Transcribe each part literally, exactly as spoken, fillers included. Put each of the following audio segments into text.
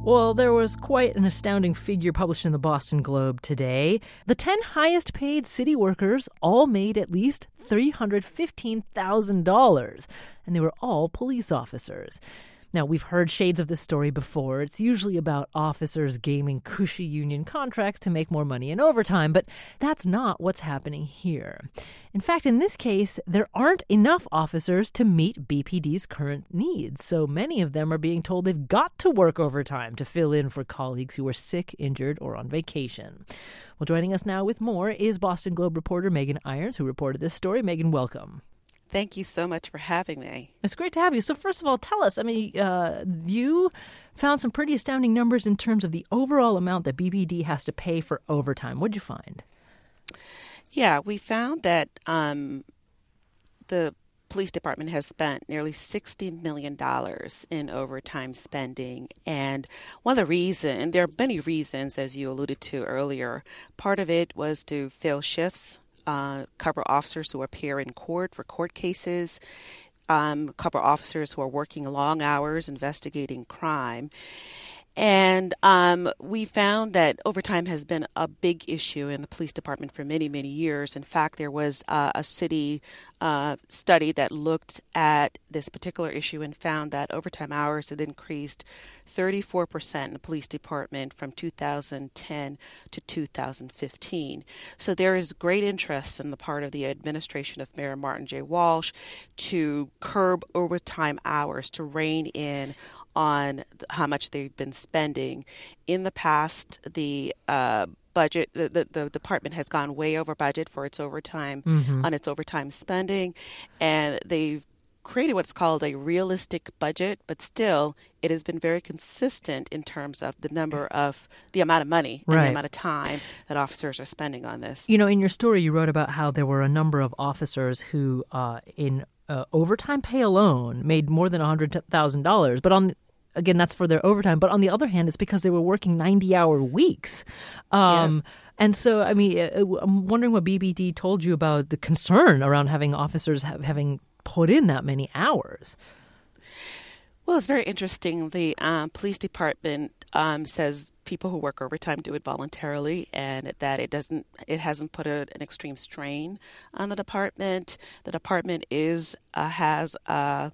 Well, there was quite an astounding figure published in the Boston Globe today. The ten highest paid city workers all made at least three hundred fifteen thousand dollars, and they were all police officers. Now, we've heard shades of this story before. It's usually about officers gaming cushy union contracts to make more money in overtime, but that's not what's happening here. In fact, in this case, there aren't enough officers to meet B P D's current needs, so many of them are being told they've got to work overtime to fill in for colleagues who are sick, injured, or on vacation. Well, joining us now with more is Boston Globe reporter Megan Irons, who reported this story. Megan, welcome. Thank you so much for having me. It's great to have you. So first of all, tell us, I mean, uh, you found some pretty astounding numbers in terms of the overall amount that B P D has to pay for overtime. What did you find? Yeah, we found that um, the police department has spent nearly sixty million dollars in overtime spending. And one of the reasons, there are many reasons, as you alluded to earlier, part of it was to fill shifts, Uh, cover officers who appear in court for court cases, um, cover officers who are working long hours investigating crime. And um, we found that overtime has been a big issue in the police department for many, many years. In fact, there was uh, a city uh, study that looked at this particular issue and found that overtime hours had increased thirty-four percent in the police department from two thousand ten to two thousand fifteen. So there is great interest on the part of the administration of Mayor Martin J. Walsh to curb overtime hours, to rein in on how much they've been spending. In the past, the uh, budget, the, the, the department has gone way over budget for its overtime, mm-hmm. on its overtime spending, and they've created what's called a realistic budget, but still it has been very consistent in terms of the number of the amount of money and right. the amount of time that officers are spending on this. You know, in your story, you wrote about how there were a number of officers who, uh, in uh, overtime pay alone, made more than one hundred thousand dollars. But on again, that's for their overtime. But on the other hand, it's because they were working ninety-hour weeks. Um, yes. And so, I mean, I'm wondering what B P D told you about the concern around having officers have, having put in that many hours. Well, it's very interesting. The um, police department um, says people who work overtime do it voluntarily, and that it doesn't, it hasn't put a, an extreme strain on the department. The department is uh, has uh,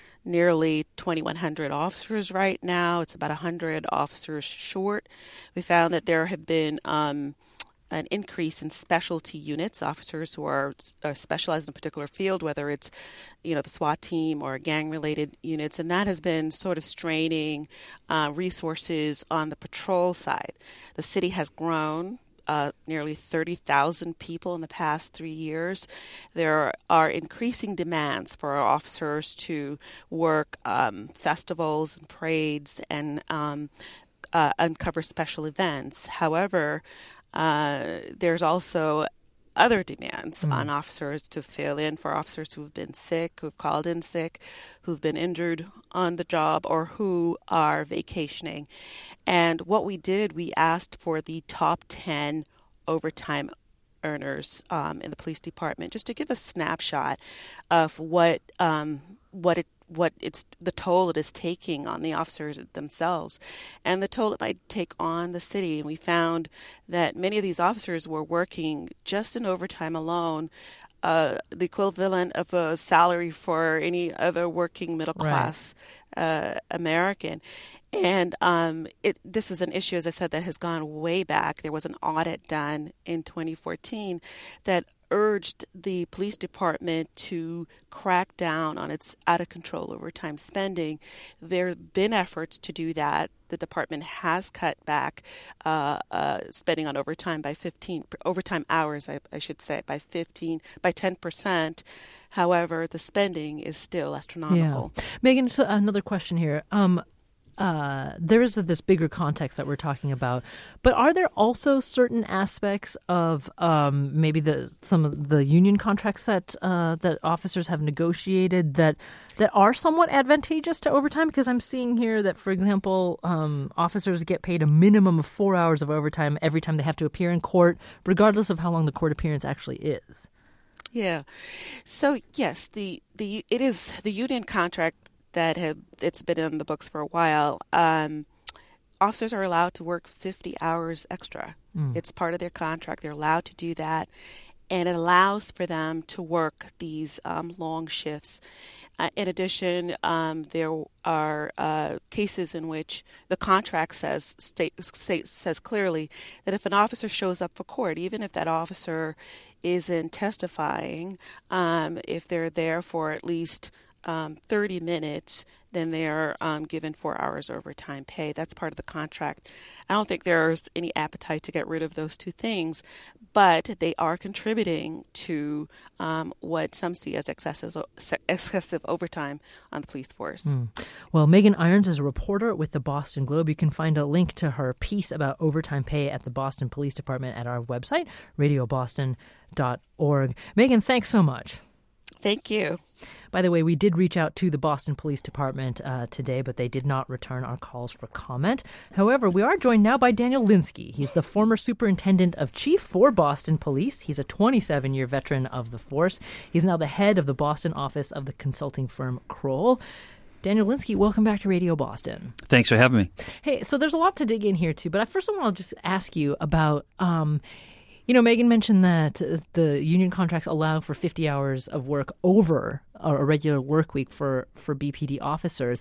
nearly twenty-one hundred officers right now. It's about one hundred officers short. We found that there have been um, an increase in specialty units, officers who are, are specialized in a particular field, whether it's, you know, the SWAT team or gang-related units, and that has been sort of straining uh, resources on the patrol side. The city has grown uh, nearly thirty thousand people in the past three years. There are increasing demands for our officers to work um, festivals and parades and um, uh, uncover special events. However, Uh, there's also other demands mm. on officers to fill in for officers who've been sick, who've called in sick, who've been injured on the job, or who are vacationing. And what we did, we asked for the top ten overtime earners um, in the police department, just to give a snapshot of what um, what it what it's the toll it is taking on the officers themselves and the toll it might take on the city. And we found that many of these officers were working just in overtime alone, uh, the equivalent of a salary for any other working middle class right. uh, American. And um, it, this is an issue, as I said, that has gone way back. There was an audit done in twenty fourteen that urged the police department to crack down on its out-of-control overtime spending. There have been efforts to do that. The department has cut back uh, uh, spending on overtime by fifteen overtime hours, I, I should say, by fifteen by ten percent. However, the spending is still astronomical. Yeah. Megan, so another question here. Um, Uh, there is this bigger context that we're talking about, but are there also certain aspects of um, maybe the some of the union contracts that uh, that officers have negotiated that that are somewhat advantageous to overtime? Because I'm seeing here that, for example, um, officers get paid a minimum of four hours of overtime every time they have to appear in court, regardless of how long the court appearance actually is. Yeah. So yes, the the it is the union contract that have it's been in the books for a while, um, officers are allowed to work fifty hours extra. Mm. It's part of their contract. They're allowed to do that. And it allows for them to work these um, long shifts. Uh, in addition, um, there are uh, cases in which the contract says state, state says clearly that if an officer shows up for court, even if that officer isn't testifying, um, if they're there for at least um, thirty minutes, then they're um, given four hours overtime pay. That's part of the contract. I don't think there's any appetite to get rid of those two things, but they are contributing to um, what some see as excessive, excessive overtime on the police force. Mm. Well, Megan Irons is a reporter with the Boston Globe. You can find a link to her piece about overtime pay at the Boston Police Department at our website, radio boston dot org. Megan, thanks so much. Thank you. By the way, we did reach out to the Boston Police Department uh, today, but they did not return our calls for comment. However, we are joined now by Daniel Linsky. He's the former superintendent of chief for Boston Police. He's a twenty-seven-year veteran of the force. He's now the head of the Boston office of the consulting firm Kroll. Daniel Linsky, welcome back to Radio Boston. Thanks for having me. Hey, so there's a lot to dig in here, too, but I first of all, I'll just ask you about... Um, You know, Megan mentioned that the union contracts allow for fifty hours of work over a regular work week for, for B P D officers.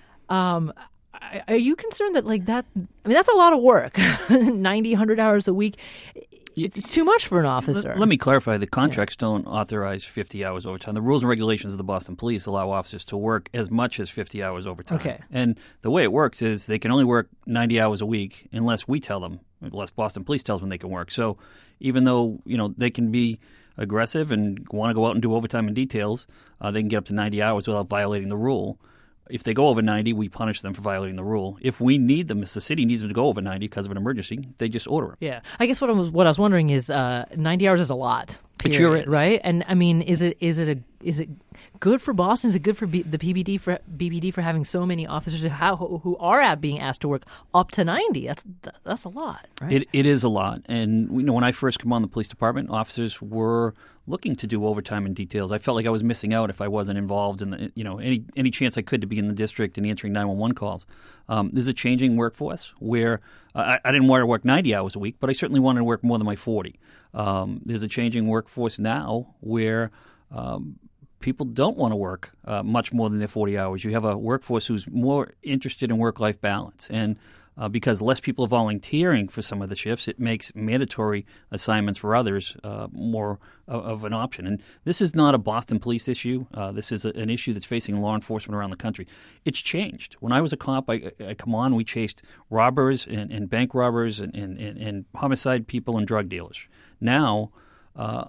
Um, are you concerned that, like, that, I mean, that's a lot of work, ninety, one hundred hours a week. It's too much for an officer. Let, let me clarify. The contracts yeah. don't authorize fifty hours overtime. The rules and regulations of the Boston Police allow officers to work as much as fifty hours overtime. Okay. And the way it works is they can only work ninety hours a week unless we tell them, unless Boston Police tells them they can work. So even though, you know, they can be aggressive and want to go out and do overtime in details, uh, they can get up to ninety hours without violating the rule. If they go over ninety, we punish them for violating the rule. If we need them, if the city needs them to go over ninety because of an emergency, they just order them. Yeah. I guess what I was what I was wondering is uh, ninety hours is a lot. Period, it sure is. Right? And I mean, is it is it a is it good for Boston? Is it good for B, the P B D for B P D for having so many officers who, how, who are at being asked to work up to ninety? That's that's a lot, right? It it is a lot. And you know, when I first came on the police department, officers were looking to do overtime in details. I felt like I was missing out if I wasn't involved in the, you know, any any chance I could to be in the district and answering nine one one calls. Um, there's a changing workforce where uh, I, I didn't want to work ninety hours a week, but I certainly wanted to work more than my forty. Um, there's a changing workforce now where um, people don't want to work uh, much more than their forty hours. You have a workforce who's more interested in work-life balance. And Uh, because less people are volunteering for some of the shifts, it makes mandatory assignments for others uh, more of, of an option. And this is not a Boston police issue. Uh, this is a, an issue that's facing law enforcement around the country. It's changed. When I was a cop, I, I come on, we chased robbers and, and bank robbers and, and, and, and homicide people and drug dealers. Now, uh,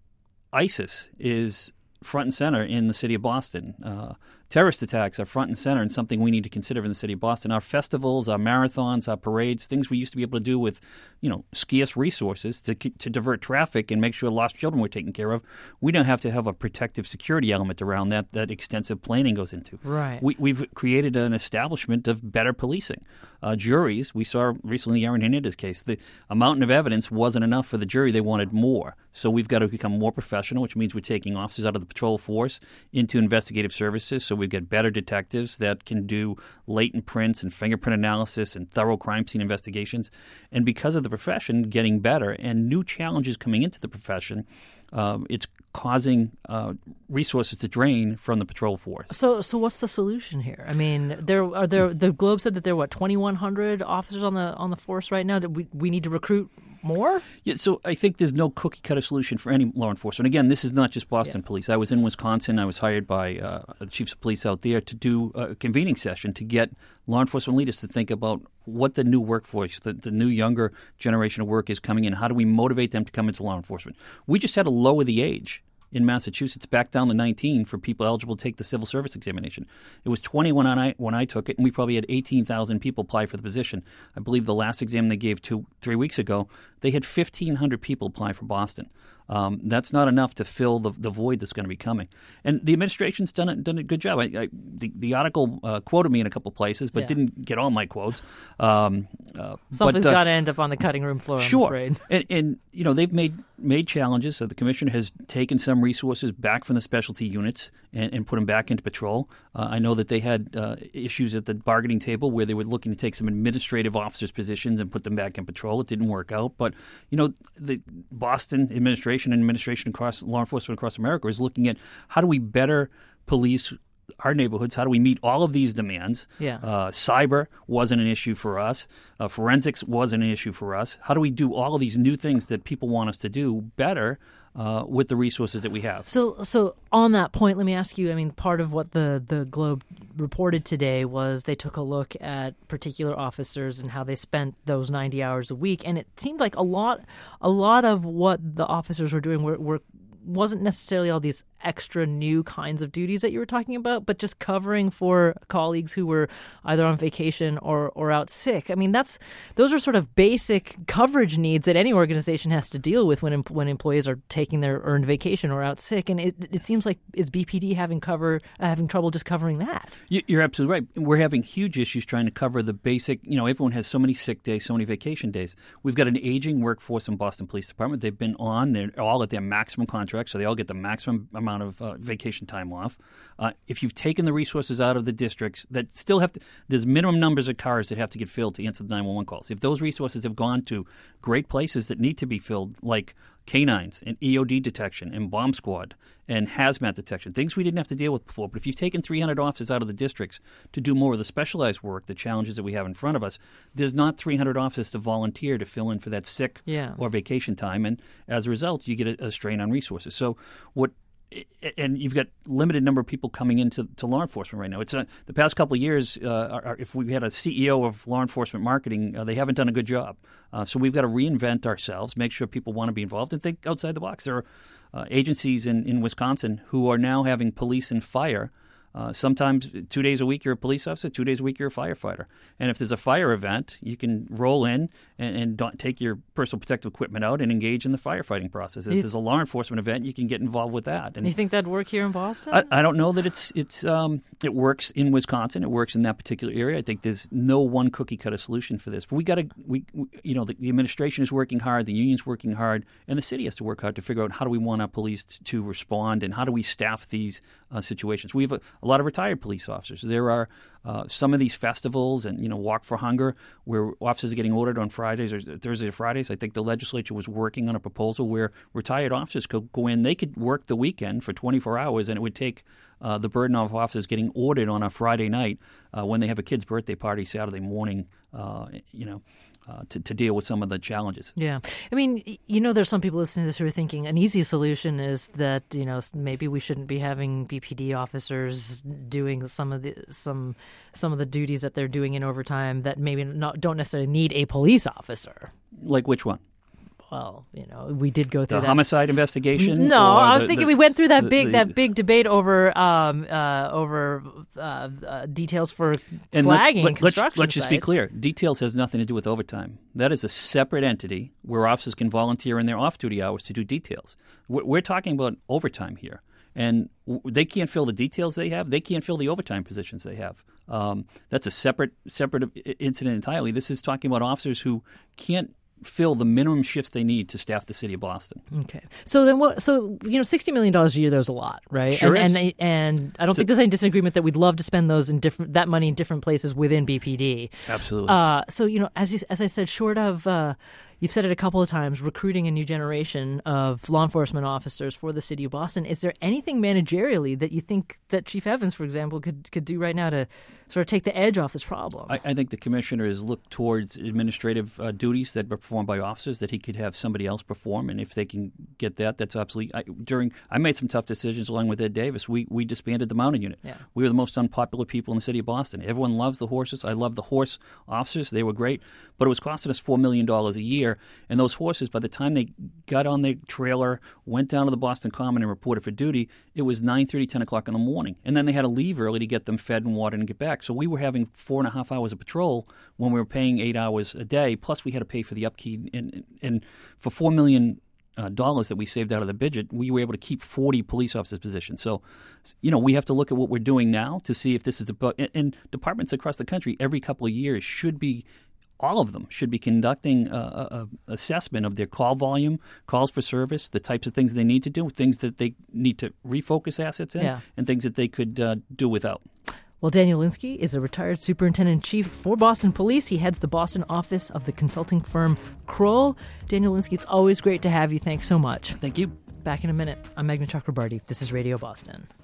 ISIS is front and center in the city of Boston. Uh, terrorist attacks are front and center and something we need to consider in the city of Boston. Our festivals, our marathons, our parades, things we used to be able to do with, you know, scarce resources to to divert traffic and make sure lost children were taken care of. We don't have to have a protective security element around that that extensive planning goes into. Right. We, we've created an establishment of better policing. Uh, juries, we saw recently Aaron Hernandez's case, the a mountain of evidence wasn't enough for the jury. They wanted more. So we've got to become more professional, which means we're taking officers out of the patrol force into investigative services. So we've got better detectives that can do latent prints and fingerprint analysis and thorough crime scene investigations. And because of the profession getting better and new challenges coming into the profession, um, it's causing uh, resources to drain from the patrol force. So, so what's the solution here? I mean, there are there. The Globe said that there are what twenty-one hundred officers on the on the force right now. Do we we need to recruit more? Yeah, so I think there's no cookie cutter solution for any law enforcement. Again, this is not just Boston yeah. Police. I was in Wisconsin. I was hired by uh, the chiefs of police out there to do a convening session to get law enforcement leaders to think about what the new workforce, the, the new younger generation of work is coming in. How do we motivate them to come into law enforcement? We just had to lower the age in Massachusetts back down to nineteen for people eligible to take the civil service examination. It was twenty when I when I took it, and we probably had eighteen thousand people apply for the position. I believe the last exam they gave two, three weeks ago, they had fifteen hundred people apply for Boston. Um, that's not enough to fill the, the void that's going to be coming. And the administration's done a, done a good job. I, I, the, the article uh, quoted me in a couple places, but Yeah. didn't get all my quotes. Um, uh, Something's but, uh, got to end up on the cutting room floor, I'm Sure, afraid. and, and you know they've made made challenges. So the commissioner has taken some resources back from the specialty units and, and put them back into patrol. Uh, I know that they had uh, issues at the bargaining table where they were looking to take some administrative officers' positions and put them back in patrol. It didn't work out, but you know the Boston administration and administration across law enforcement across America is looking at how do we better police our neighborhoods. How do we meet all of these demands? Yeah. Uh, cyber wasn't an issue for us. Uh, forensics wasn't an issue for us. How do we do all of these new things that people want us to do better uh, with the resources that we have? So, so on that point, let me ask you. I mean, part of what the the Globe reported today was they took a look at particular officers and how they spent those ninety hours a week, and it seemed like a lot, a lot of what the officers were doing were. were wasn't necessarily all these extra new kinds of duties that you were talking about, but just covering for colleagues who were either on vacation or, or out sick. I mean, that's those are sort of basic coverage needs that any organization has to deal with when when employees are taking their earned vacation or out sick. And it, it seems like is B P D having cover uh, having trouble just covering that? You're absolutely right. We're having huge issues trying to cover the basic. You know, everyone has so many sick days, so many vacation days. We've got an aging workforce in Boston Police Department. They've been on; they're all at their maximum contract. So they all get the maximum amount of uh, vacation time off. Uh, if you've taken the resources out of the districts that still have to, there's minimum numbers of cars that have to get filled to answer the nine one one calls. If those resources have gone to great places that need to be filled, like canines and E O D detection and bomb squad and hazmat detection, things we didn't have to deal with before. But if you've taken three hundred officers out of the districts to do more of the specialized work, the challenges that we have in front of us, there's not three hundred officers to volunteer to fill in for that sick Yeah. or vacation time. And as a result, you get a, a strain on resources. So what and you've got limited number of people coming into to law enforcement right now. It's a, the past couple of years, uh, are, if we had a C E O of law enforcement marketing, uh, they haven't done a good job. Uh, so we've got to reinvent ourselves, make sure people want to be involved, and think outside the box. There are uh, agencies in, in Wisconsin who are now having police and fire. Uh, sometimes two days a week you're a police officer, two days a week you're a firefighter. And if there's a fire event, you can roll in and, and don't take your personal protective equipment out and engage in the firefighting process. If You- there's a law enforcement event, you can get involved with that. And You think that'd work here in Boston? I, I don't know that it's it's um, it works in Wisconsin. It works in that particular area. I think there's no one cookie cutter solution for this. But we got to we, we you know the, the administration is working hard, the union's working hard, and the city has to work hard to figure out how do we want our police to, to respond and how do we staff these uh, situations. We have a, a lot of retired police officers. There are uh, some of these festivals and you know Walk for Hunger where officers are getting ordered on Fridays or Thursday or Fridays. I think the legislature was working on a proposal where retired officers could go in. They could work the weekend for twenty-four hours, and it would take uh, the burden off officers getting ordered on a Friday night uh, when they have a kid's birthday party Saturday morning. Uh, you know. Uh, to, to deal with some of the challenges. Yeah. I mean, y- you know, there's some people listening to this who are thinking an easy solution is that, you know, s- maybe we shouldn't be having B P D officers doing some of the some some of the duties that they're doing in overtime that maybe not don't necessarily need a police officer. Like which one? Well, you know, we did go through The that. homicide investigation? No, or I was the- thinking the- we went through that the- big the- that big debate over um uh over uh, uh details for And flagging let's, and let, let's, construction let's just be sites. clear. Details has nothing to do with overtime. That is a separate entity where officers can volunteer in their off-duty hours to do details. We're, we're talking about overtime here. And w- they can't fill the details they have. They can't fill the overtime positions they have. Um, that's a separate separate i- incident entirely. This is talking about officers who can't fill the minimum shifts they need to staff the city of Boston. Okay. So then what so you know sixty million dollars a year, there's a lot, right? Sure and, is. and and I don't think there's any disagreement that we'd love to spend those in different that money in different places within B P D. Absolutely. Uh so you know as you, as I said, short of uh you've said it a couple of times, recruiting a new generation of law enforcement officers for the city of Boston. Is there anything managerially that you think that Chief Evans, for example, could could do right now to sort of take the edge off this problem? I, I think the commissioner has looked towards administrative uh, duties that are performed by officers that he could have somebody else perform, and if they can get that, that's absolutely. I, during I made some tough decisions along with Ed Davis. We we disbanded the mounted unit. Yeah. We were the most unpopular people in the city of Boston. Everyone loves the horses. I love the horse officers; they were great, but it was costing us four million dollars a year. And those horses, by the time they got on their trailer, went down to the Boston Common and reported for duty, it was nine thirty, ten o'clock in the morning, and then they had to leave early to get them fed and watered and get back. So we were having four and a half hours of patrol when we were paying eight hours a day. Plus, we had to pay for the upkeep. And, and for four million uh, dollars that we saved out of the budget, we were able to keep forty police officers positions. So, you know, we have to look at what we're doing now to see if this is a and, and departments across the country every couple of years should be. All of them should be conducting a, a, a assessment of their call volume, calls for service, the types of things they need to do, things that they need to refocus assets in, yeah. and things that they could uh, do without. Well, Daniel Lynskey is a retired superintendent-in-chief for Boston Police. He heads the Boston office of the consulting firm Kroll. Daniel Lynskey, it's always great to have you. Thanks so much. Thank you. Back in a minute. I'm Meghna Chakrabarti. This is Radio Boston.